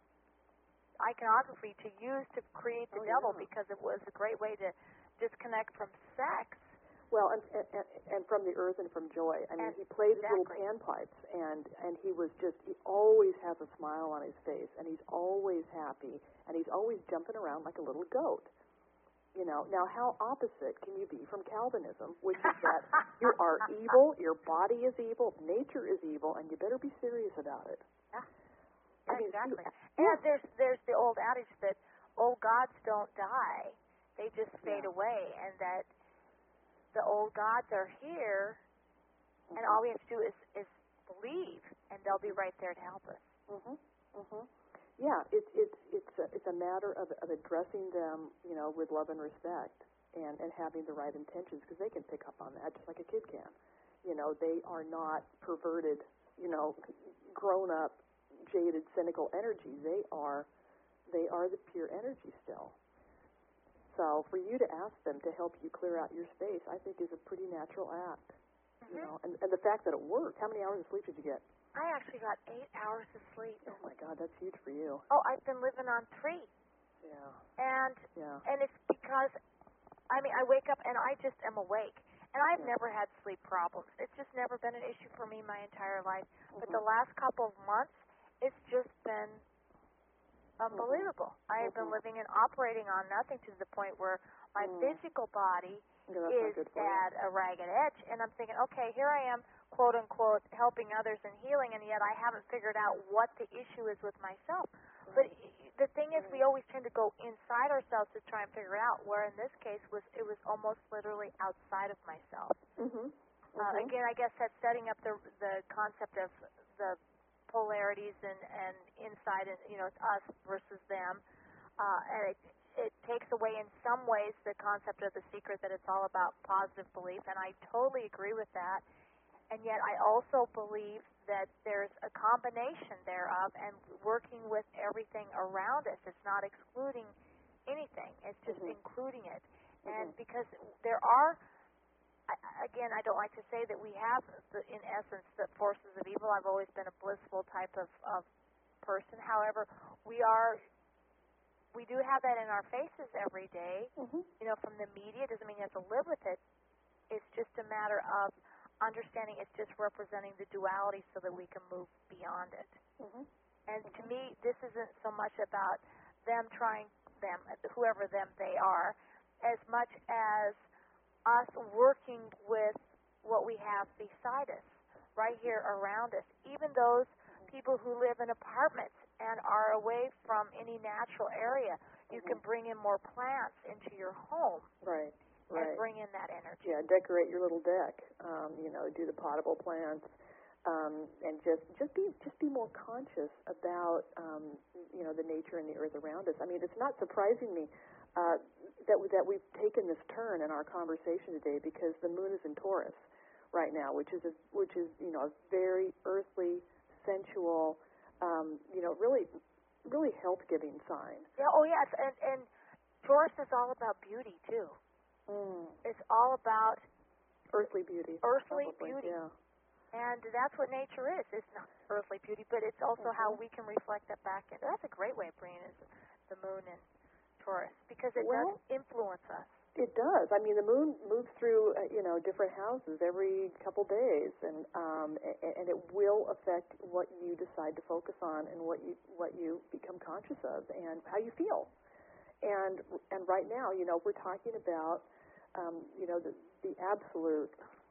iconography to use to create the Oh, devil, yeah. because it was a great way to disconnect from sex. Well, and, and and from the earth and from joy. I mean, And he played his little exactly. panpipes, and and he was just he always has a smile on his face, and he's always happy, and he's always jumping around like a little goat. You know, now how opposite can you be from Calvinism, which is that you are evil, your body is evil, nature is evil, and you better be serious about it. Yeah, I mean, exactly. yeah. And there's there's the old adage that old gods don't die; they just fade Yeah. away, and that the old gods are here, Mm-hmm. and all we have to do is is believe, and they'll be right there to help us. Mhm. Mhm. Yeah, it's it's it's a, it's a matter of of addressing them, you know, with love and respect, and and having the right intentions, because they can pick up on that just like a kid can. You know, they are not perverted, you know, grown up, jaded, cynical energy. They are they are the pure energy still. So for you to ask them to help you clear out your space, I think is a pretty natural act. Mm-hmm. You know, and and the fact that it worked. How many hours of sleep did you get? I actually got eight hours of sleep. Oh my God, that's huge for you. Oh, I've been living on three. Yeah. And Yeah. and it's because, I mean, I wake up and I just am awake. And I've Yeah. never had sleep problems. It's just never been an issue for me my entire life. But Mhm. the last couple of months, it's just been unbelievable. I have been Mhm. living and operating on nothing to the point where my Mm. physical body Yeah, that's not is good for you. at a ragged edge. And I'm thinking, okay, here I am, quote unquote, helping others and healing, and yet I haven't figured out what the issue is with myself. But the thing is, we always tend to go inside ourselves to try and figure it out, where in this case was it was almost literally outside of myself. Mhm. Uh, Mhm. again, I guess that's setting up the the concept of the polarities and and inside, and you know, it's us versus them, uh, and it it takes away in some ways the concept of the secret, that it's all about positive belief, and I totally agree with that. And yet I also believe that there's a combination thereof, and working with everything around us. It's not excluding anything. It's just Mhm. including it. Mhm. And because there are, I, again, I don't like to say that we have, the, in essence, the forces of evil. I've always been a blissful type of, of person. However, we are, we do have that in our faces every day. Mhm. You know, from the media. It doesn't mean you have to live with it. It's just a matter of understanding it's just representing the duality so that we can move beyond it. Mhm. And to me, this isn't so much about them trying, them, whoever them they are, as much as us working with what we have beside us, right here around us. Even those people who live in apartments and are away from any natural area, you can bring in more plants into your home. Right. Right. And bring in that energy. Yeah, decorate your little deck. Um, you know, do the potable plants, um, and just just be just be more conscious about um, you know, the nature and the earth around us. I mean, it's not surprising me. Uh, that we, that we've taken this turn in our conversation today because the moon is in Taurus right now, which is a, which is you know a very earthly, sensual, um, you know, really really health-giving sign. Yeah. Oh, yes. And and Taurus is all about beauty too. Mm. It's all about Earthly beauty. earthly probably, beauty. Yeah. And that's what nature is. It's not earthly beauty, but it's also Mm-hmm. how we can reflect that back into. That's a great way of bringing it, is the moon in Taurus, because it Well, does influence us. It does. I mean, the moon moves through, uh, you know, different houses every couple days, and um, and, and it will affect what you decide to focus on and what you what you become conscious of and how you feel. And and right now, you know, we're talking about, um, you know, the the absolute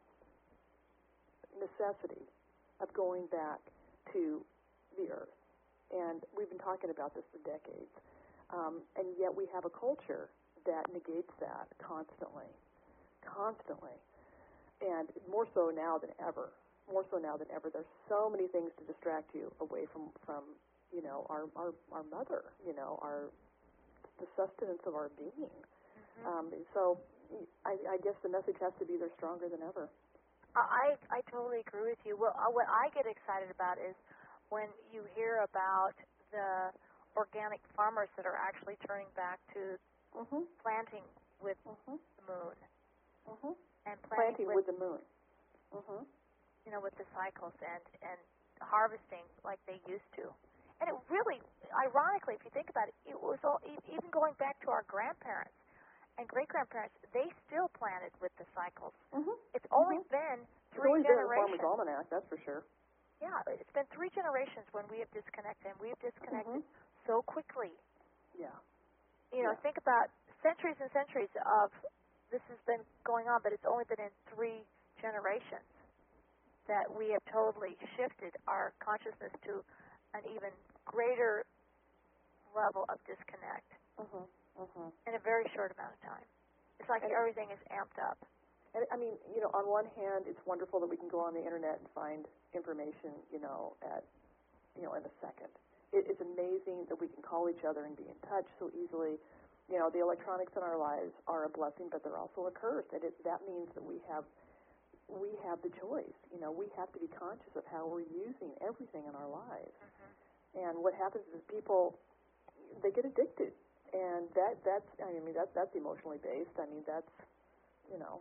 necessity of going back to the earth. And we've been talking about this for decades. Um, and yet we have a culture that negates that constantly, constantly. And more so now than ever, more so now than ever. There's so many things to distract you away from, from you know, our, our, our mother, you know, our the sustenance of our being. Mm-hmm. Um, so I, I guess the message has to be they're stronger than ever. I I totally agree with you. Well, uh, what I get excited about is when you hear about the organic farmers that are actually turning back to Mm-hmm. planting with Mm-hmm. the moon Mm-hmm. and planting, Planting with, with the moon. Mm-hmm. you know, with the cycles and and harvesting like they used to. And it really, ironically, if you think about it, it was all e- even going back to our grandparents and great grandparents. They still planted with the cycles. Mm-hmm. It's only Mm-hmm. been It's three always been in the generations. Farmer's Almanac, that's for sure. Yeah, it's been three generations when we have disconnected, and we have disconnected Mm-hmm. so quickly. Yeah. You know, Yeah. think about centuries and centuries of this has been going on, but it's only been in three generations that we have totally shifted our consciousness to an even greater level of disconnect Mm-hmm. Mm-hmm. in a very short amount of time. It's like And everything is amped up. And I mean, you know, on one hand, it's wonderful that we can go on the internet and find information, you know, at, you know, in a second. It, it's amazing that we can call each other and be in touch so easily. You know, the electronics in our lives are a blessing, but they're also a curse. And it, that means that we have we have the choice. You know, we have to be conscious of how we're using everything in our lives. Mm-hmm. And what happens is people they get addicted, and that that's I mean that's that's emotionally based. I mean that's you know.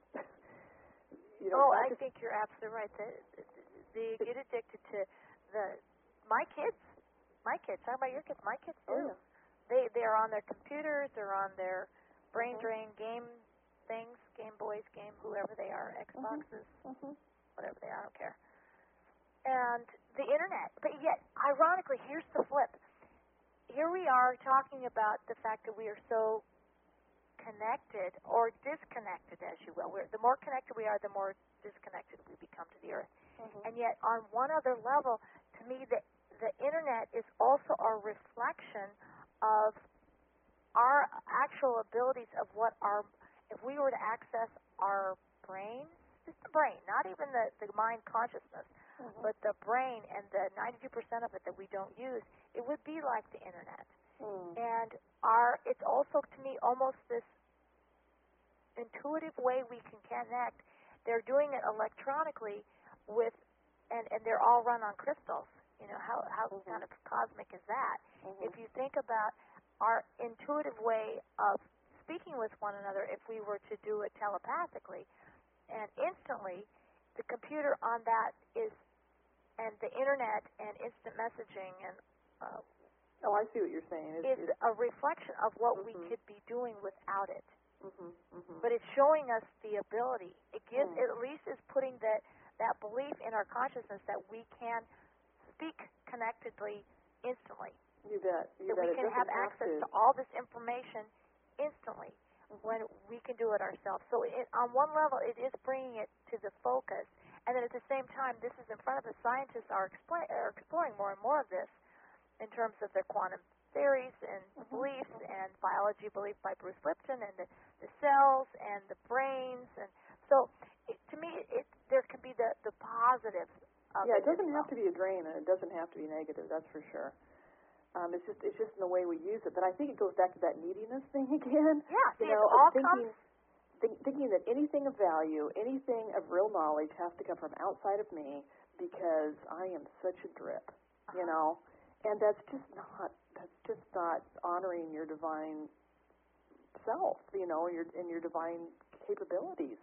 You know, oh, not I just, think you're absolutely right. They, they get addicted to the my kids. My kids. Talk about your kids. My kids oh do. yeah. They they are on their computers. They're on their brain Mm-hmm. drain game things, Game Boys, Game whoever they are, Xboxes, Mm-hmm. whatever they are. I don't care. And the internet. But yet, ironically, here's the flip. Here we are talking about the fact that we are so connected or disconnected, as you will. We're, the more connected we are, the more disconnected we become to the earth. Mm-hmm. And yet, on one other level, to me, the the internet is also a reflection of our actual abilities of what our, if we were to access our brain, just the brain, not even the, the mind consciousness, Mm-hmm. but the brain and the ninety-two percent of it that we don't use, it would be like the internet. Mm. And our, it's also to me almost this intuitive way we can connect. They're doing it electronically with, and, and they're all run on crystals. You know, how, how Mm-hmm. kind of cosmic is that? Mm-hmm. If you think about our intuitive way of speaking with one another, if we were to do it telepathically, and instantly, the computer on that is, and the internet and instant messaging and uh, Oh, I see what you're saying. It's, is it's, a reflection of what we Mhm. could be doing without it. mm-hmm. Mm-hmm. But it's showing us the ability. It gives, Mm. it at least is putting that that belief in our consciousness that we can speak connectedly instantly. You bet. You That bet. we It can doesn't have access to. to all this information instantly Mhm. when we can do it ourselves. So it, on one level, it is bringing it to the focus. And then at the same time, this is in front of us. Scientists are, expl- are exploring more and more of this in terms of their quantum theories and Mhm. beliefs and biology belief by Bruce Lipton and the, the cells and the brains. And so it, to me, it, there can be the, the positives of Yeah, it it doesn't as have well. to be a drain, and it doesn't have to be negative. That's for sure. Um, it's just it's just in the way we use it. But I think it goes back to that neediness thing again. Yeah, see, you know, it all of thinking, comes... think, thinking that anything of value, anything of real knowledge has to come from outside of me because I am such a drip, Uh-huh. you know. And that's just not that's just not honoring your divine self, you know, and your and your divine capabilities.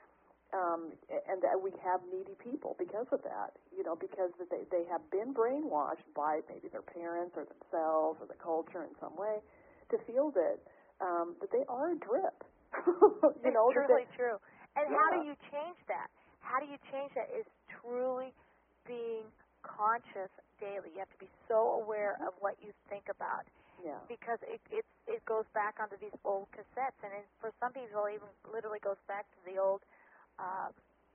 Um, and that we have needy people because of that, you know, because they they have been brainwashed by maybe their parents or themselves or the culture in some way to feel that um, that they are a drip. you it's know, truly that they, true. And yeah. how do you change that? How do you change that is truly being conscious daily. You have to be so aware mm-hmm. of what you think about. Yeah. Because it it it goes back onto these old cassettes, and it, for some people, it even literally goes back to the old um,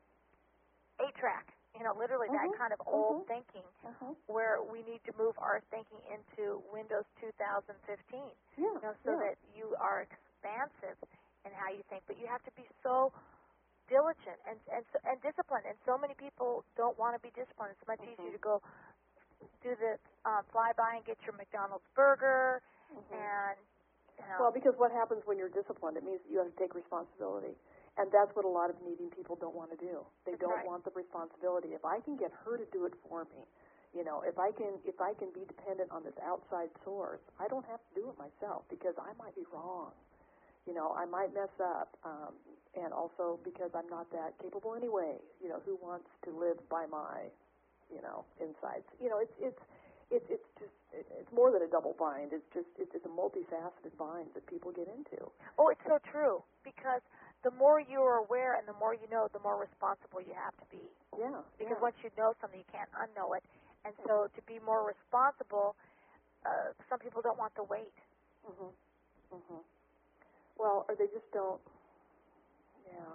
eight track. You know, literally mm-hmm. that kind of old mm-hmm. thinking, mm-hmm. where we need to move our thinking into Windows two thousand fifteen. Yeah. You know, so yeah. that you are expansive in how you think, but you have to be so diligent and and so, and disciplined. And so many people don't want to be disciplined. It's much mm-hmm. easier to go do the uh, fly by and get your McDonald's burger. Mm-hmm. And you know, well, because what happens when you're disciplined? It means that you have to take responsibility, and that's what a lot of needing people don't want to do. They That's don't right. want the responsibility. If I can get her to do it for me, you know, if I can, if I can be dependent on this outside source, I don't have to do it myself because I might be wrong. You know, I might mess up, um, and also because I'm not that capable anyway. You know, who wants to live by my, you know, insights? You know, it's it's. It's it's just it's more than a double bind. It's just it's, it's a multifaceted bind that people get into. Oh, it's so true, because the more you are aware and the more you know, the more responsible you have to be. Yeah. Because yeah. once you know something, you can't unknow it. And so to be more responsible, uh, some people don't want the weight. Mhm. Mhm. Well, or they just don't. Yeah.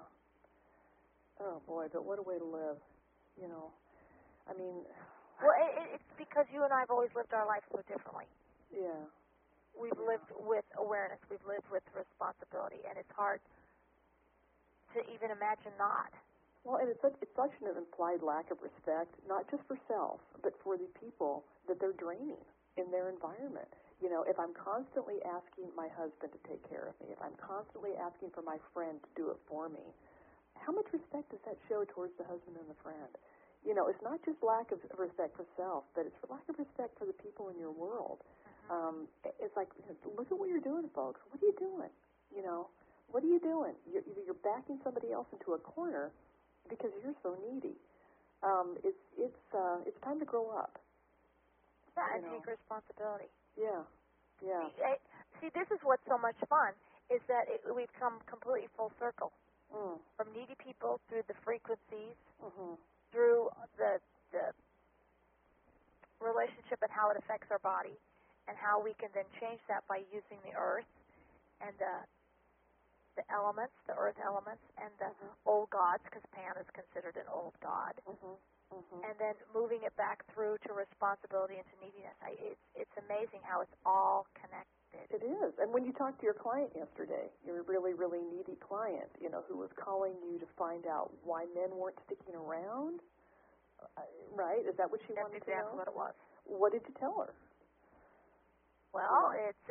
Oh boy, but what a way to live. You know, I mean. Well, it, it's because you and I have always lived our life so differently. Yeah. We've yeah. lived with awareness. We've lived with responsibility, and it's hard to even imagine not. Well, and it's such, it's such an implied lack of respect, not just for self, but for the people that they're draining in their environment. You know, if I'm constantly asking my husband to take care of me, if I'm constantly asking for my friend to do it for me, how much respect does that show towards the husband and the friend? You know, it's not just lack of respect for self, but it's for lack of respect for the people in your world. Mm-hmm. Um, it's like, you know, look at what you're doing, folks. What are you doing? You know, what are you doing? You're, you're backing somebody else into a corner because you're so needy. Um, it's it's uh, it's time to grow up. Yeah, and know. take responsibility. Yeah, yeah. See, I, see, this is what's so much fun, is that it, we've come completely full circle. Mm. From needy people through the frequencies, Mm-hmm. through the the relationship and how it affects our body, and how we can then change that by using the earth and the the elements, the earth elements, and the mm-hmm. old gods, because Pan is considered an old god, mm-hmm. Mm-hmm. and then moving it back through to responsibility and to neediness. I, it's it's amazing how it's all connected. It is. And when you talked to your client yesterday, your really, really needy client, you know, who was calling you to find out why men weren't sticking around, uh, right? Is that what she That's wanted exactly to know? what it was. What did you tell her? Well, Yeah. it's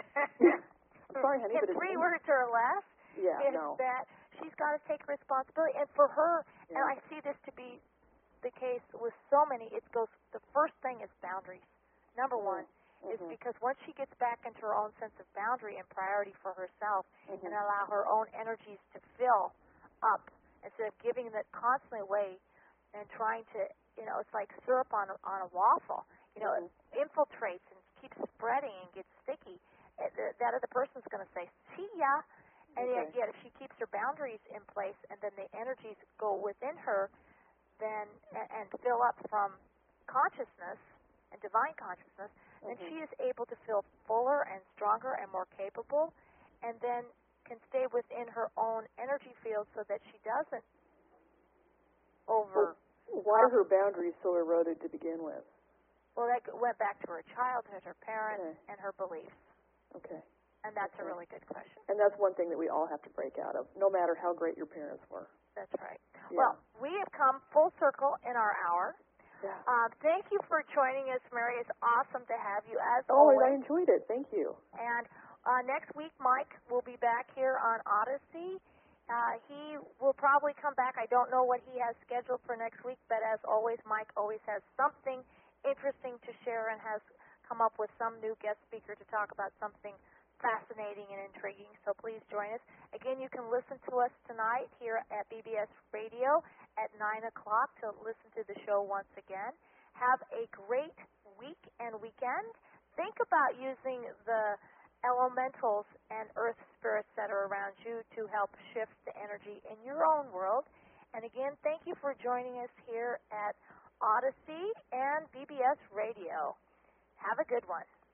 I'm sorry, honey, in but it's three words or less. Yeah, is no. that she's got to take responsibility, and for her, Yeah. and I see this to be the case with so many. It goes. The first thing is boundaries. Number Mm-hmm. one is because once she gets back into her own sense of boundary and priority for herself, Mm-hmm. and allow her own energies to fill up instead of giving it constantly away and trying to, you know, it's like syrup on a, on a waffle. You know, Mm-hmm. it infiltrates and keeps spreading and gets sticky. It, that other person's going to say, "See ya." And Okay. yet, yet, if she keeps her boundaries in place, and then the energies go within her, then and, and fill up from consciousness and divine consciousness, then Mm-hmm. she is able to feel fuller and stronger and more capable, and then can stay within her own energy field so that she doesn't over. Well, why are her boundaries so eroded to begin with? Well, that went back to her childhood, her parents, Okay. and her beliefs. Okay. And that's Okay. a really good question. And that's one thing that we all have to break out of, no matter how great your parents were. That's right. Yeah. Well, we have come full circle in our hour. Yeah. Um, thank you for joining us, Mary. It's awesome to have you, as Oh, always. I enjoyed it. Thank you. And uh, next week, Mike will be back here on Odyssey. Uh, he will probably come back. I don't know what he has scheduled for next week, but as always, Mike always has something interesting to share and has come up with some new guest speaker to talk about something fascinating and intriguing. So please join us. Again, you can listen to us tonight here at B B S Radio at nine o'clock to listen to the show once again. Have a great week and weekend. Think about using the elementals and earth spirits that are around you to help shift the energy in your own world. And again, thank you for joining us here at Odyssey and B B S Radio. Have a good one.